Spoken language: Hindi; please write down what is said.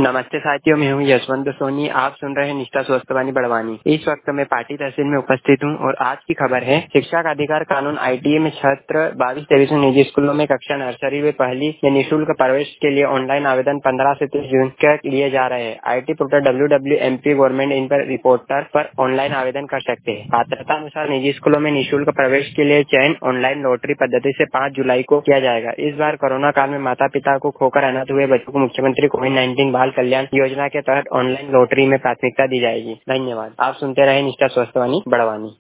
नमस्ते साथियों, मैं हूं यशवंत सोनी। आप सुन रहे हैं निष्ठा स्वस्थवानी बड़वानी। इस वक्त मैं पाटी तहसील में उपस्थित हूं और आज की खबर है शिक्षा का अधिकार कानून आईटीए में छात्र 22-23 निजी स्कूलों में कक्षा नर्सरी व पहली में निःशुल्क प्रवेश के लिए ऑनलाइन आवेदन 15 से 30 जून तक लिए जा रहे हैं। IT portal www.mp government in पर रिपोर्टर पर ऑनलाइन आवेदन कर सकते हैं। पात्रता अनुसार निजी स्कूलों में निःशुल्क प्रवेश के लिए चयन ऑनलाइन लॉटरी पद्धति से 5 जुलाई को किया जाएगा। इस बार कोरोना काल में माता पिता को खोकर अनाथ हुए बच्चों को मुख्यमंत्री कोविड-19 बाल कल्याण योजना के तहत ऑनलाइन लॉटरी में प्राथमिकता दी जाएगी। धन्यवाद। आप सुनते रहे निष्ठा स्वस्थवानी बड़वानी।